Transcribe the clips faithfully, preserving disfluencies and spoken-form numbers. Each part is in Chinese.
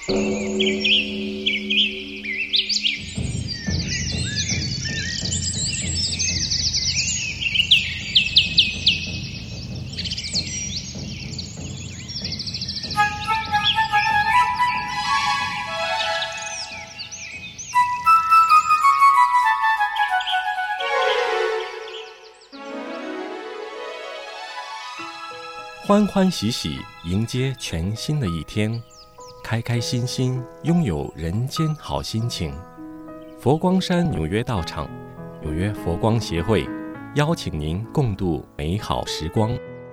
欢欢喜喜迎接全新的一天，开开心心拥有人间好心情。佛光山纽约道场纽约佛光协会邀请您共度美好时光。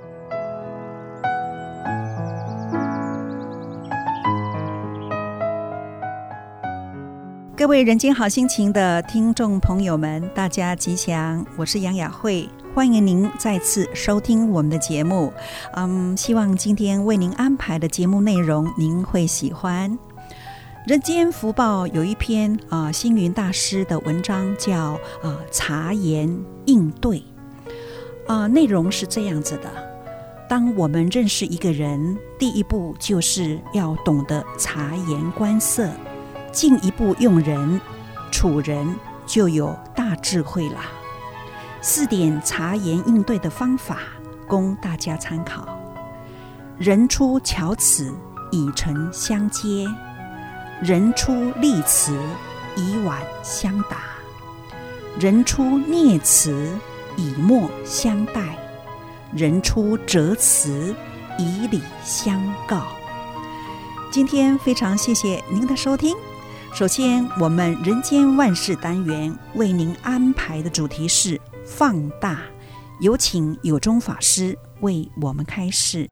各位人间好心情的听众朋友们，大家吉祥，我是杨雅慧，欢迎您再次收听我们的节目。嗯，希望今天为您安排的节目内容您会喜欢。人间福报有一篇啊、呃、星云大师的文章叫啊、呃、察言应对啊、呃，内容是这样子的：当我们认识一个人，第一步就是要懂得察言观色，进一步用人处人就有大智慧啦。四点察言应对的方法供大家参考。人出巧齿，以诚相接；人出利辞，以婉相答；人出孽辞，以默相待；人出折辞，以礼相告。今天非常谢谢您的收听。首先，我们人间万事单元为您安排的主题是放大，有请有中法师为我们开示。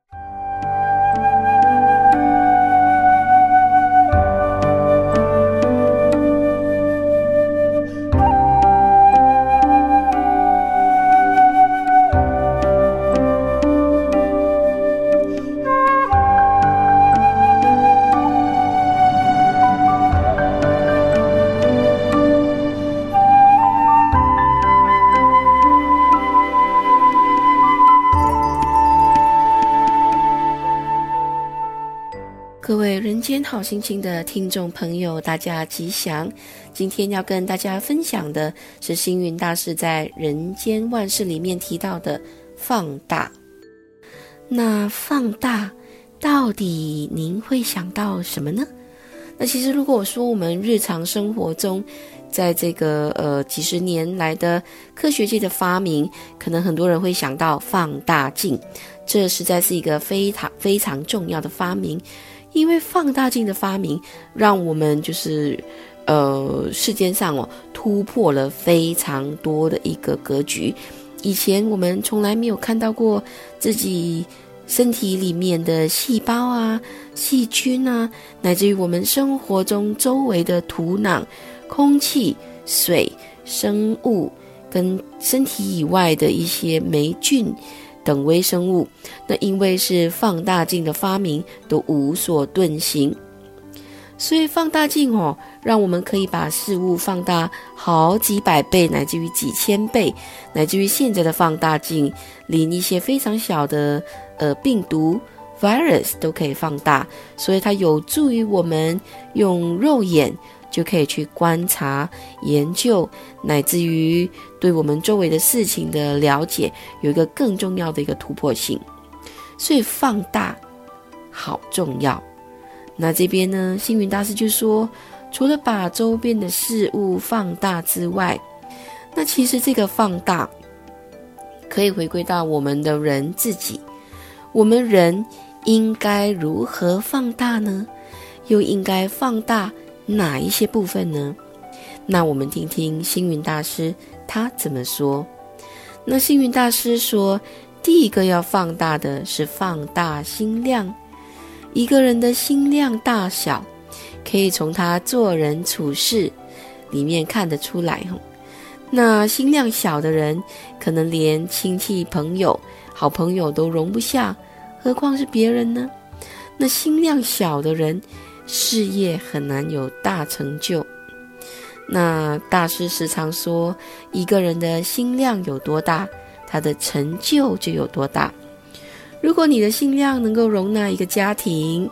各位人间好心情的听众朋友，大家吉祥。今天要跟大家分享的是星云大师在人间万事里面提到的放大。那放大到底您会想到什么呢？那其实如果说我们日常生活中，在这个呃几十年来的科学界的发明，可能很多人会想到放大镜，这实在是一个非常非常重要的发明。因为放大镜的发明，让我们就是呃世间上哦突破了非常多的一个格局。以前我们从来没有看到过自己身体里面的细胞啊、细菌啊，乃至于我们生活中周围的土壤、空气、水、生物跟身体以外的一些霉菌等微生物，那因为是放大镜的发明，都无所遁形。所以放大镜哦，让我们可以把事物放大好几百倍，乃至于几千倍，乃至于现在的放大镜，连一些非常小的呃病毒 virus 都可以放大，所以它有助于我们用肉眼就可以去观察、研究，乃至于对我们周围的事情的了解，有一个更重要的一个突破性。所以放大好重要。那这边呢，星云大师就说，除了把周边的事物放大之外，那其实这个放大可以回归到我们的人自己。我们人应该如何放大呢？又应该放大哪一些部分呢？那我们听听星云大师他怎么说。那星云大师说，第一个要放大的是放大心量。一个人的心量大小，可以从他做人处事里面看得出来。那心量小的人，可能连亲戚朋友、好朋友都容不下，何况是别人呢？那心量小的人，事业很难有大成就。那大师时常说，一个人的心量有多大，他的成就就有多大。如果你的心量能够容纳一个家庭，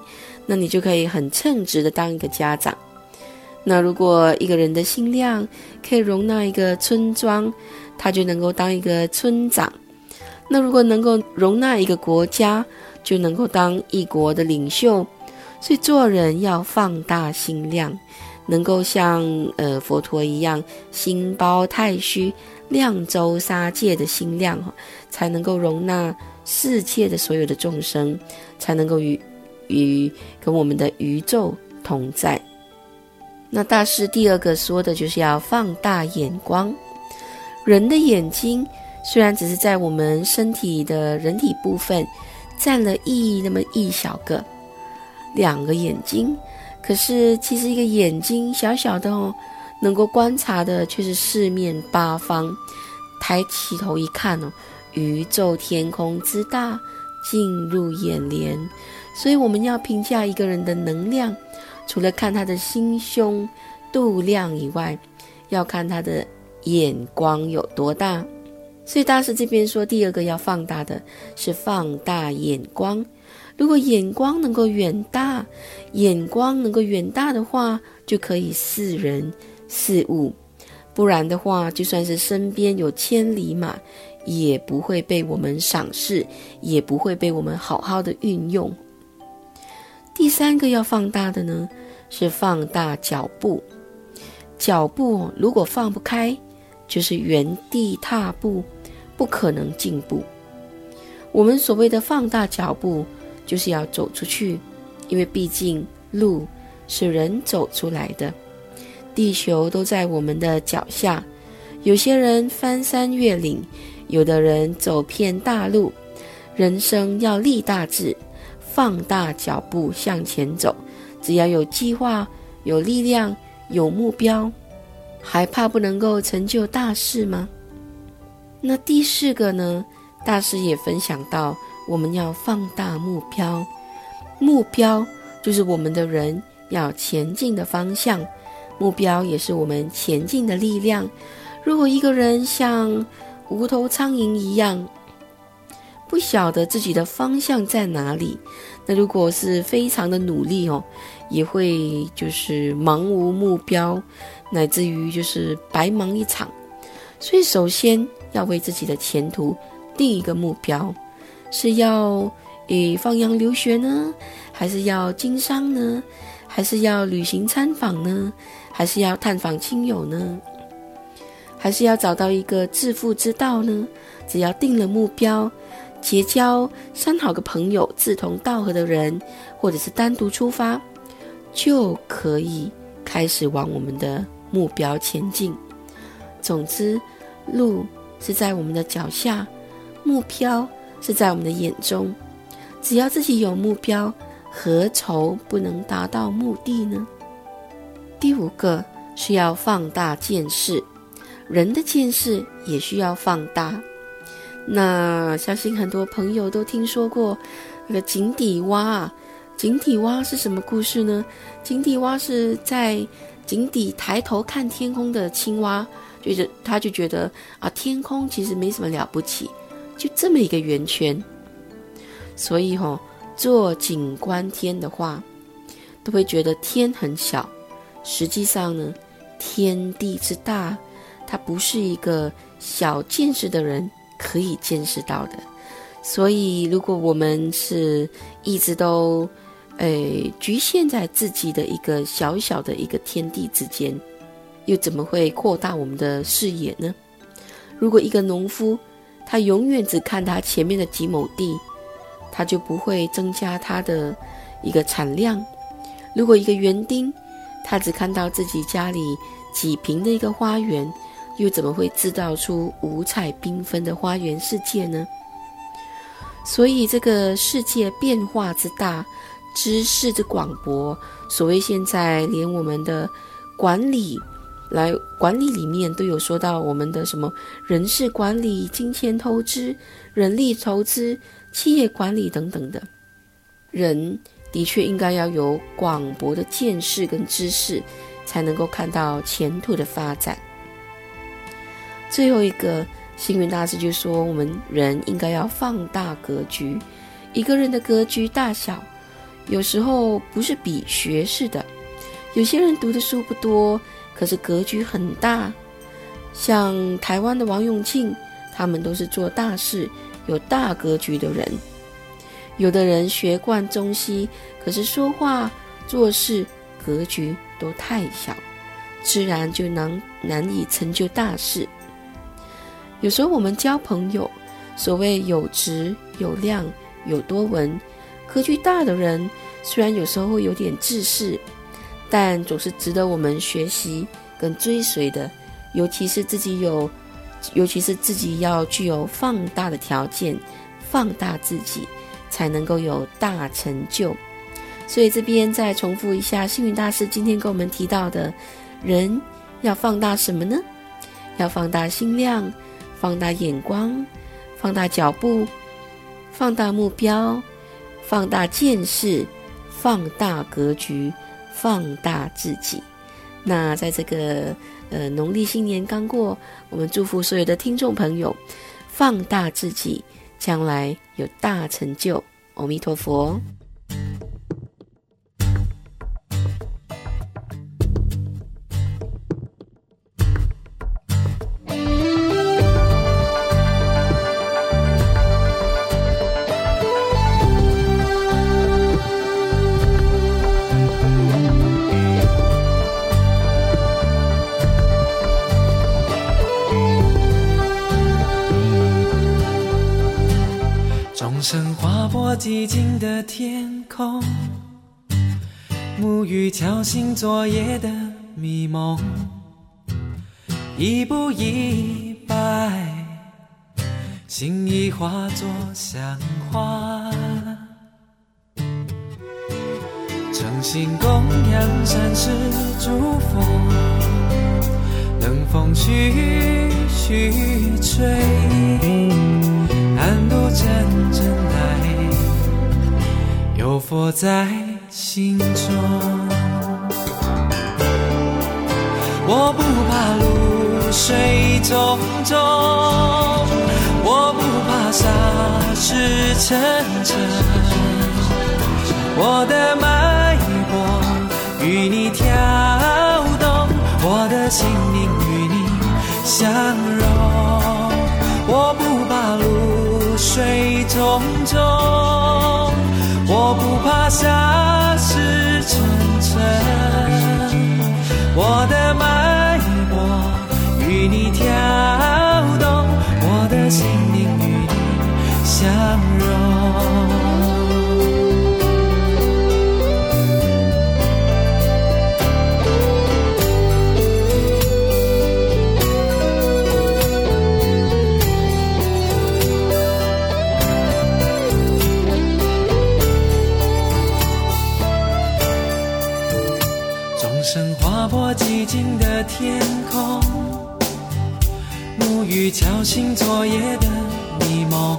那你就可以很称职的当一个家长。那如果一个人的心量可以容纳一个村庄，他就能够当一个村长。那如果能够容纳一个国家，就能够当一国的领袖。所以做人要放大心量，能够像呃佛陀一样心包太虚，量周沙界的心量，才能够容纳世界的所有的众生，才能够与与跟我们的宇宙同在。那大师第二个说的就是要放大眼光。人的眼睛虽然只是在我们身体的人体部分占了一那么一小个两个眼睛，可是其实一个眼睛小小的哦，能够观察的却是四面八方。抬起头一看哦，宇宙天空之大进入眼帘。所以我们要评价一个人的能量，除了看他的心胸度量以外，要看他的眼光有多大。所以大师这边说，第二个要放大的是放大眼光。如果眼光能够远大，眼光能够远大的话，就可以视人视物。不然的话，就算是身边有千里马，也不会被我们赏识，也不会被我们好好的运用。第三个要放大的呢，是放大脚步。脚步如果放不开，就是原地踏步，不可能进步。我们所谓的放大脚步，就是要走出去，因为毕竟路是人走出来的，地球都在我们的脚下。有些人翻山越岭，有的人走遍大陆。人生要立大志，放大脚步向前走。只要有计划，有力量，有目标，还怕不能够成就大事吗？那第四个呢，大师也分享到，我们要放大目标。目标就是我们的人要前进的方向，目标也是我们前进的力量。如果一个人像无头苍蝇一样，不晓得自己的方向在哪里，那如果是非常的努力哦，也会就是茫无目标，乃至于就是白忙一场。所以首先要为自己的前途定一个目标，是要诶放洋留学呢，还是要经商呢，还是要旅行参访呢，还是要探访亲友呢，还是要找到一个致富之道呢？只要定了目标，结交三好个朋友，志同道合的人，或者是单独出发，就可以开始往我们的目标前进。总之，路是在我们的脚下，目标是在我们的眼中。只要自己有目标，何愁不能达到目的呢？第五个是要放大见识。人的见识也需要放大。那相信很多朋友都听说过那个井底蛙啊。井底蛙是什么故事呢？井底蛙是在井底抬头看天空的青蛙，就是他就觉得啊，天空其实没什么了不起，就这么一个圆圈。所以哦，做景观天的话，都会觉得天很小。实际上呢，天地之大，它不是一个小见识的人可以见识到的。所以如果我们是一直都诶局限在自己的一个小小的一个天地之间，又怎么会扩大我们的视野呢？如果一个农夫他永远只看他前面的几亩地，他就不会增加他的一个产量。如果一个园丁他只看到自己家里几坪的一个花园，又怎么会制造出五彩缤纷的花园世界呢？所以这个世界变化之大，知识之广博，所谓现在连我们的管理来管理里面都有说到我们的什么人事管理、金钱投资、人力投资、企业管理等等的。人的确应该要有广博的见识跟知识，才能够看到前途的发展。最后一个，星云大师就说，我们人应该要放大格局。一个人的格局大小， 有时候不是比学识的，有些人读的书不多，可是格局很大。像台湾的王永庆，他们都是做大事、有大格局的人。有的人学贯中西，可是说话、做事格局都太小，自然就难难以成就大事。有时候我们交朋友，所谓有质、有量、有多闻，格局大的人虽然有时候会有点自恃，但总是值得我们学习跟追随的。尤其是自己有，尤其是自己要具有放大的条件，放大自己，才能够有大成就。所以这边再重复一下星云大师今天跟我们提到的，人要放大什么呢？要放大心量，放大眼光，放大脚步，放大目标，放大见识，放大格局，放大自己。那在这个呃农历新年刚过，我们祝福所有的听众朋友放大自己，将来有大成就。阿弥陀佛。 钟声划破寂静的天空，沐浴敲醒昨夜的迷梦，一步一拜，心已化作香花，诚心供养山石诸佛，冷风徐徐吹，安度阵阵来，有佛在心中。我不怕露水重重，我不怕沙石沉沉，我的脉搏与你跳动，我的心灵与你相融。我不怕露水重重，我不怕沙石沉沉，我的脉搏与你跳动，我的心灵与你相融。寂静的天空，沐浴敲醒昨夜的迷梦，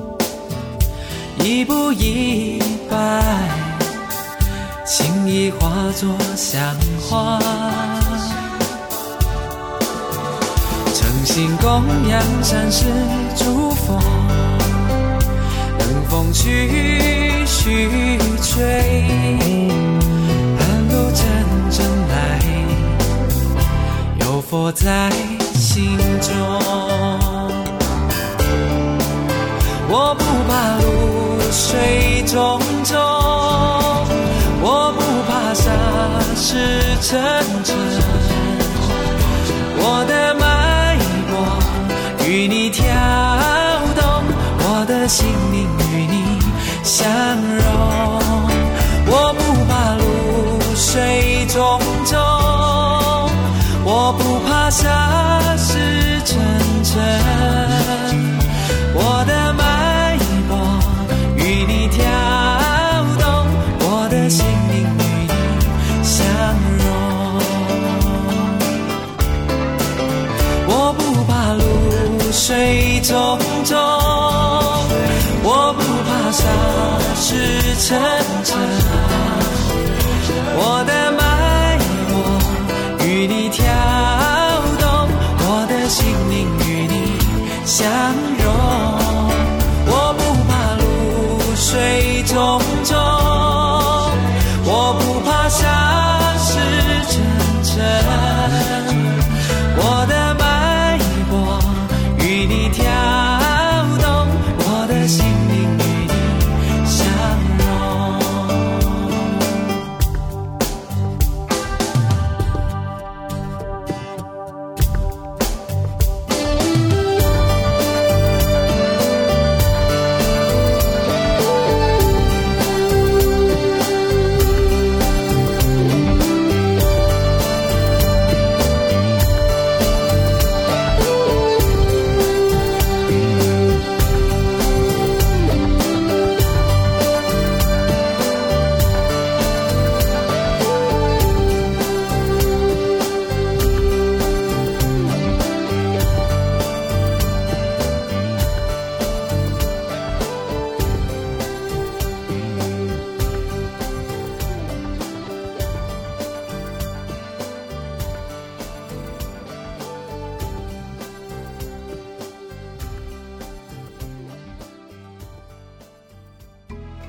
一步一拜，情意化作香花，诚心供养山石诸佛，冷风徐徐吹，安路阵阵来，有佛在心中。我不怕露水重重，我不怕沙石沉沉，我的脉搏与你跳动，我的心灵与你相融。我不怕露水重重，我不怕沙石沉沉，我的脉搏与你跳动，我的心灵与你相融。我不怕露水重重，我不怕沙石沉沉，我的脉搏与你跳动，我的心灵与你相融。我不怕露水重重，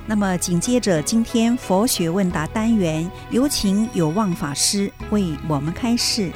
那么紧接着今天佛学问答单元，有请有望法师为我们开示。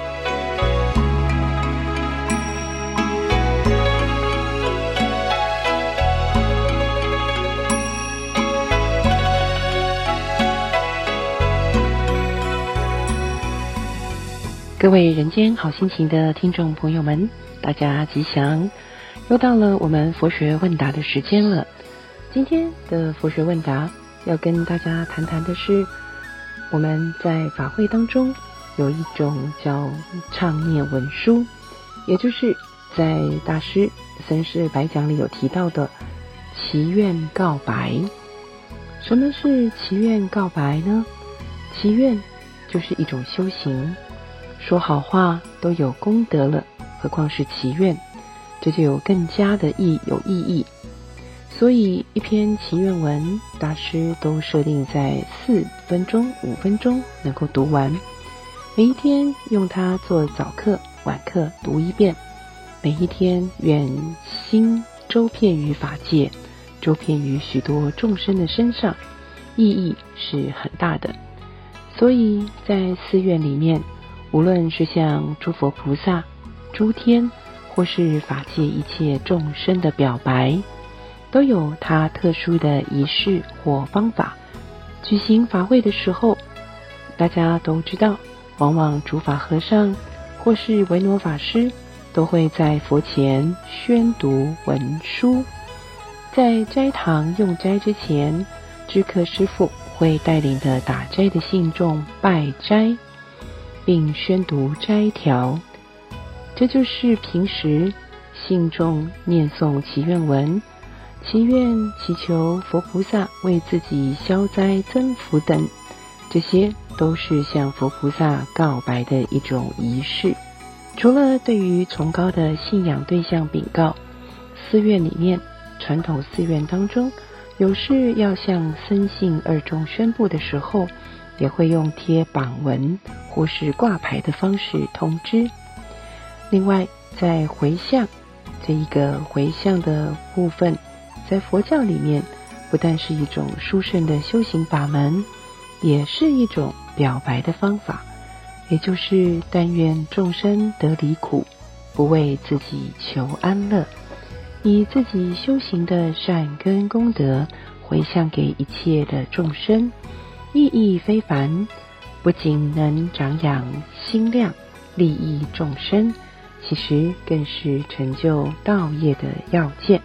各位人间好心情的听众朋友们，大家吉祥！又到了我们佛学问答的时间了。今天的佛学问答要跟大家谈谈的是，我们在法会当中有一种叫唱念文殊，也就是在大师三世百讲里有提到的祈愿告白。什么是祈愿告白呢？祈愿就是一种修行，说好话都有功德了，何况是祈愿，这就有更加的意有意义。所以一篇祈愿文，大师都设定在四分钟、五分钟能够读完。每一天用它做早课、晚课读一遍。每一天愿心周遍于法界，周遍于许多众生的身上，意义是很大的。所以在寺院里面，无论是向诸佛菩萨、诸天，或是法界一切众生的表白，都有它特殊的仪式或方法。举行法会的时候，大家都知道，往往主法和尚或是维诺法师都会在佛前宣读文殊。在斋堂用斋之前，知客师父会带领的打斋的信众拜斋，并宣读斋条。这就是平时信众念诵祈愿文，祈愿祈求佛菩萨为自己消灾增福等，这些都是向佛菩萨告白的一种仪式。除了对于崇高的信仰对象禀告，寺院里面，传统寺院当中，有事要向僧信二众宣布的时候，也会用贴榜文或是挂牌的方式通知。另外，在回向这一个回向的部分，在佛教里面不但是一种殊胜的修行法门，也是一种表白的方法，也就是但愿众生得离苦，不为自己求安乐，以自己修行的善根功德回向给一切的众生，意义非凡，不仅能长养心量，利益众生，其实更是成就道业的要件。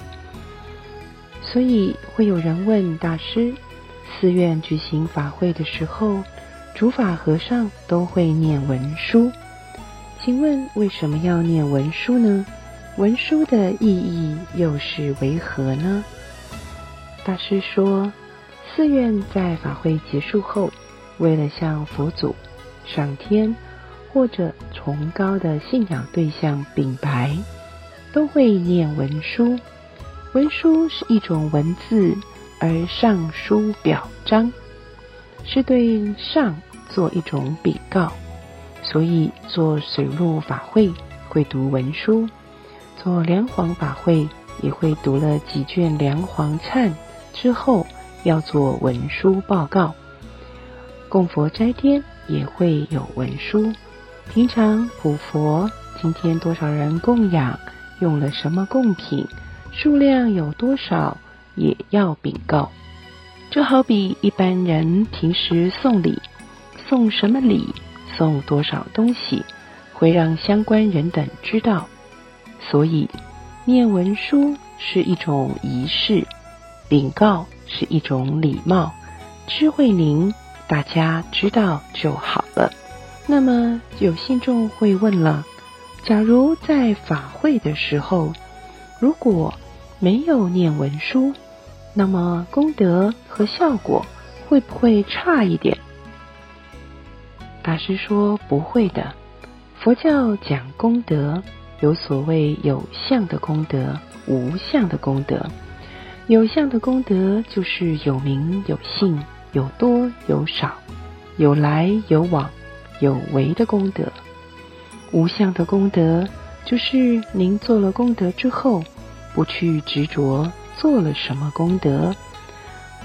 所以会有人问大师，寺院举行法会的时候，主法和尚都会念文殊，请问为什么要念文殊呢？文殊的意义又是为何呢？大师说，寺院在法会结束后，为了向佛祖、上天或者崇高的信仰对象禀白，都会念文殊。文殊是一种文字，而上书表彰，是对上做一种禀告。所以做水陆法会会读文殊，做梁皇法会也会读了几卷梁皇忏之后，要做文殊报告。供佛斋天也会有文殊，平常普佛今天多少人供养，用了什么供品，数量有多少，也要禀告。就好比一般人平时送礼，送什么礼，送多少东西，会让相关人等知道。所以念文殊是一种仪式，禀告是一种礼貌，知会您，大家知道就好了。那么有信众会问了，假如在法会的时候，如果没有念文殊，那么功德和效果会不会差一点？大师说不会的。佛教讲功德，有所谓有相的功德，无相的功德。有相的功德就是有名有姓，有多有少，有来有往，有为的功德。无相的功德就是您做了功德之后，不去执着做了什么功德，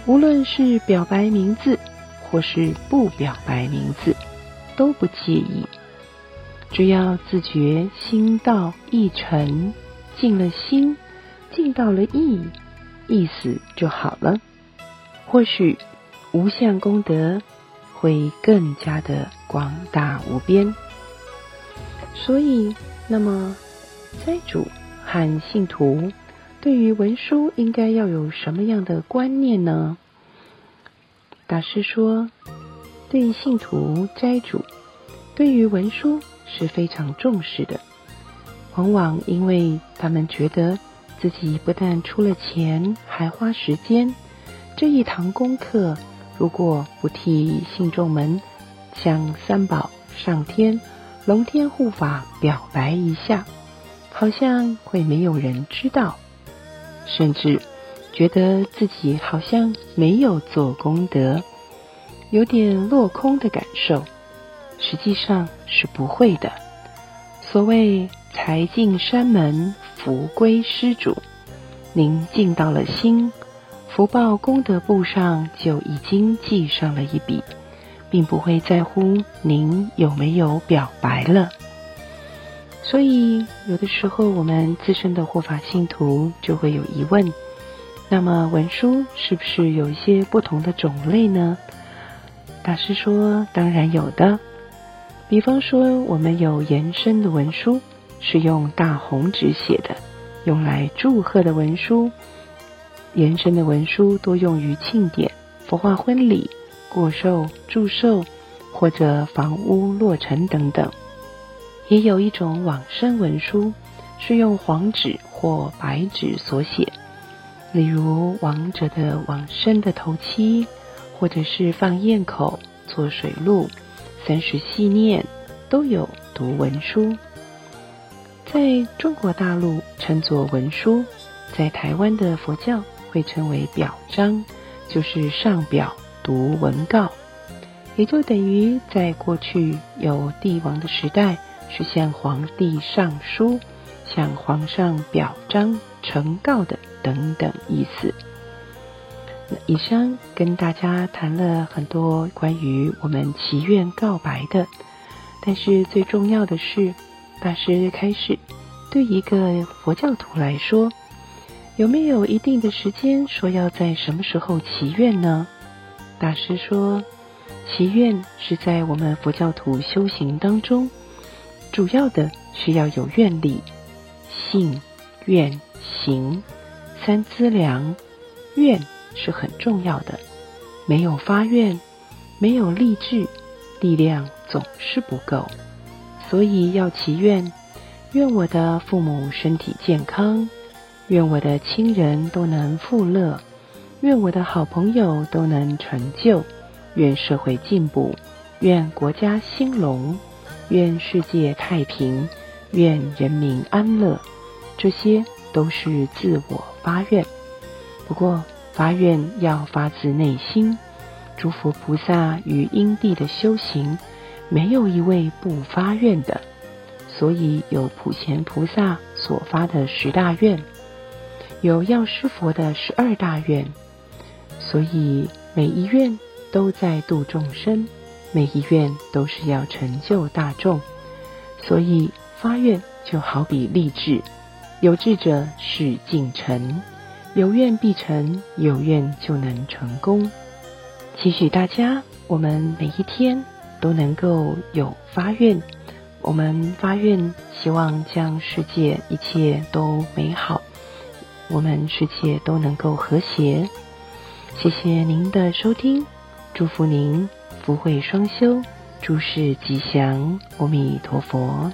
无论是表白名字或是不表白名字，都不介意，只要自觉心到意诚，尽了心，尽到了意，意思就好了。或许无相功德会更加的广大无边。所以，那么斋主和信徒对于文书应该要有什么样的观念呢？大师说，对于信徒、斋主，对于文书是非常重视的，往往因为他们觉得自己不但出了钱，还花时间，这一堂功课如果不替信众们向三宝、上天、龙天护法表白一下，好像会没有人知道，甚至觉得自己好像没有做功德，有点落空的感受。实际上是不会的。所谓财进山门，福归施主，您尽到了心，福报功德簿上就已经记上了一笔，并不会在乎您有没有表白了。所以有的时候我们自身的护法信徒就会有疑问，那么文书是不是有一些不同的种类呢？大师说，当然有的。比方说，我们有延伸的文书，是用大红纸写的，用来祝贺的文书。延伸的文书多用于庆典、佛化婚礼、过寿、祝寿或者房屋落成等等。也有一种往生文书，是用黄纸或白纸所写，例如亡者的往生的头七，或者是放堰口、做水路、三十系念，都有读文书。在中国大陆称作文书，在台湾的佛教会称为表彰，就是上表读文告，也就等于在过去有帝王的时代，是向皇帝上书，向皇上表彰呈告的等等意思。以上跟大家谈了很多关于我们祈愿告白的，但是最重要的是，大师开始对一个佛教徒来说，有没有一定的时间说要在什么时候祈愿呢？大师说，祈愿是在我们佛教徒修行当中，主要的是要有愿力，信、愿、行三资粮，愿是很重要的，没有发愿，没有立志，力量总是不够。所以要祈愿，愿我的父母身体健康，愿我的亲人都能富乐，愿我的好朋友都能成就，愿社会进步，愿国家兴隆，愿世界太平，愿人民安乐。这些都是自我发愿，不过发愿要发自内心。诸佛菩萨与因地的修行，没有一位不发愿的，所以有普贤菩萨所发的十大愿，有药师佛的十二大愿，所以每一愿都在度众生，每一愿都是要成就大众。所以发愿就好比立志，有志者事竟成，有愿必成，有愿就能成功。期许大家，我们每一天都能够有发愿，我们发愿希望将世界一切都美好，我们世界都能够和谐。谢谢您的收听，祝福您福慧双修，诸事吉祥，阿弥陀佛。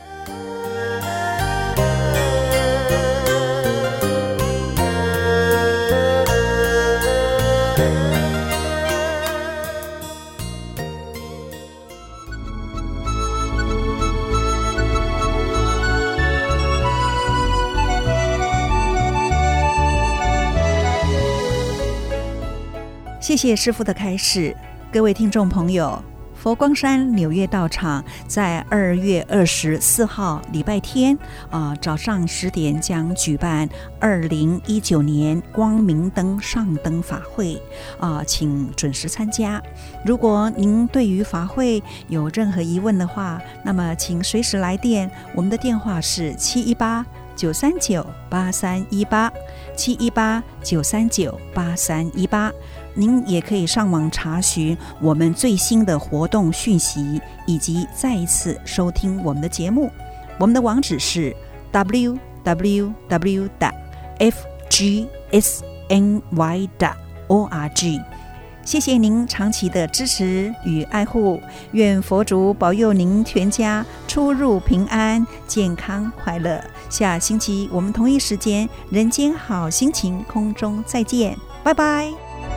谢谢师父的开示。各位听众朋友， 佛光山纽约道场在二月二十四号礼拜天啊、呃、早上十点将举办二零一九年光明灯上灯法会啊、呃，请准时参加。如果您对于法会有任何疑问的话，那么请随时来电，我们的电话是七一八九三九八三一八七一八九三九八三一八。您也可以上网查询我们最新的活动讯息，以及再一次收听我们的节目。我们的网址是 double u double u double u 点 f g s n y 点 org。谢谢您长期的支持与爱护，愿佛祖保佑您全家出入平安、健康快乐。下星期我们同一时间，人间好心情空中再见，拜拜。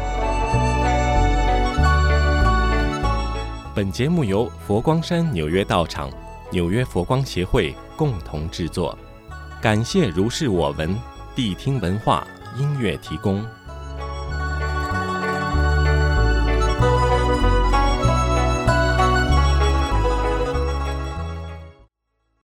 本节目由佛光山纽约道场、纽约佛光协会共同制作，感谢如是我闻谛听文化音乐提供。